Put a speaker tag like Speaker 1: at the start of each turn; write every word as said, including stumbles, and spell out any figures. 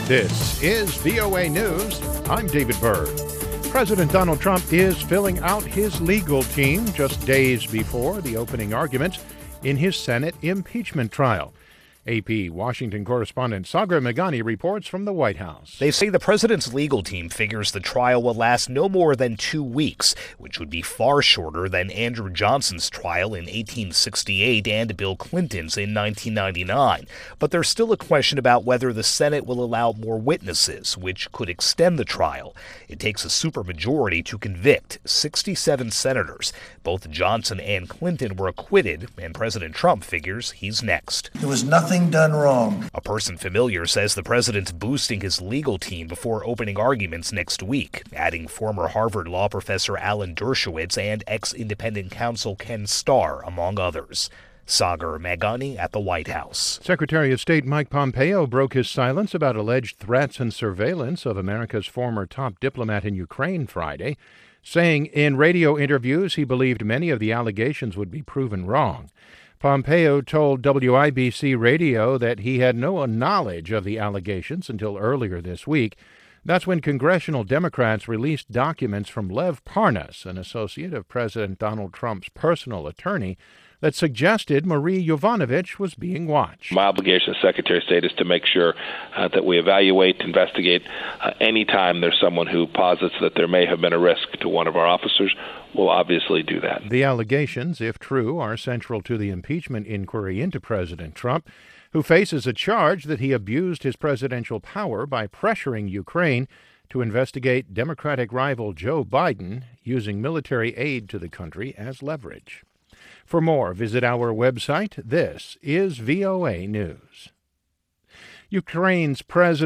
Speaker 1: This is V O A News. I'm David Byrd. President Donald Trump is filling out his legal team just days before the opening arguments in his Senate impeachment trial. A P Washington correspondent Sagar Meghani reports from the White House.
Speaker 2: They say the president's legal team figures the trial will last no more than two weeks, which would be far shorter than Andrew Johnson's trial in eighteen sixty-eight and Bill Clinton's in nineteen ninety-nine. But there's still a question about whether the Senate will allow more witnesses, which could extend the trial. It takes a supermajority to convict sixty-seven senators. Both Johnson and Clinton were acquitted, and President Trump figures he's next.
Speaker 3: There was nothing done wrong.
Speaker 2: A person familiar says the president's boosting his legal team before opening arguments next week, adding former Harvard law professor Alan Dershowitz and ex-independent counsel Ken Starr, among others. Sagar Meghani at the White House.
Speaker 1: Secretary of State Mike Pompeo broke his silence about alleged threats and surveillance of America's former top diplomat in Ukraine Friday, saying in radio interviews he believed many of the allegations would be proven wrong. Pompeo told W I B C Radio that he had no knowledge of the allegations until earlier this week. That's when congressional Democrats released documents from Lev Parnas, an associate of President Donald Trump's personal attorney, that suggested Marie Yovanovitch was being watched.
Speaker 4: My obligation as Secretary of State is to make sure uh, that we evaluate, investigate uh, any time there's someone who posits that there may have been a risk to one of our officers. We'll obviously do that.
Speaker 1: The allegations, if true, are central to the impeachment inquiry into President Trump, who faces a charge that he abused his presidential power by pressuring Ukraine to investigate Democratic rival Joe Biden, using military aid to the country as leverage. For more, visit our website. This is V O A News. Ukraine's president